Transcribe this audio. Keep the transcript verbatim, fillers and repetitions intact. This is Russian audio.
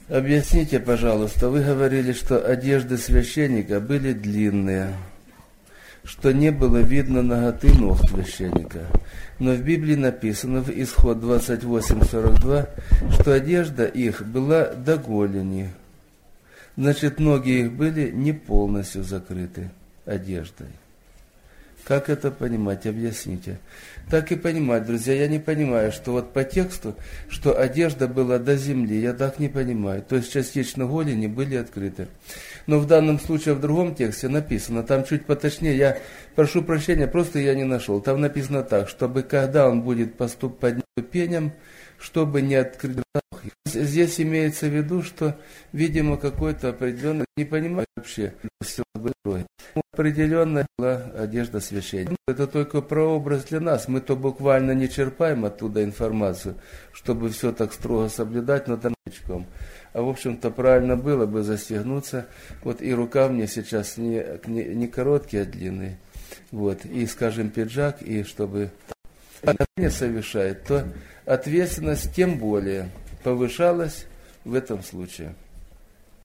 Объясните, пожалуйста, вы говорили, что одежды священника были длинные, что не было видно наготы ног священника. Но в Библии написано, в Исход двадцать восемь сорок два, что одежда их была до голени. Значит, ноги их были не полностью закрыты одеждой. Как это понимать? Объясните. Так и понимать, друзья, я не понимаю, что вот по тексту, что одежда была до земли, я так не понимаю. То есть частично голени были открыты. Но в данном случае в другом тексте написано, там чуть поточнее, я прошу прощения, просто я не нашел. Там написано так, чтобы когда он будет поступать по ступеням, чтобы не открыть ног. Здесь имеется в виду, что, видимо, какой-то определенный, не понимаю вообще, определенная была одежда священника. Это только прообраз для нас. Мы то буквально не черпаем оттуда информацию, чтобы все так строго соблюдать, но тончком. А в общем-то правильно было бы застегнуться. Вот и рукав мне сейчас не, не, не короткий, а длинный. Вот. И, скажем, пиджак, и чтобы не совершает, то ответственность тем более повышалась в этом случае.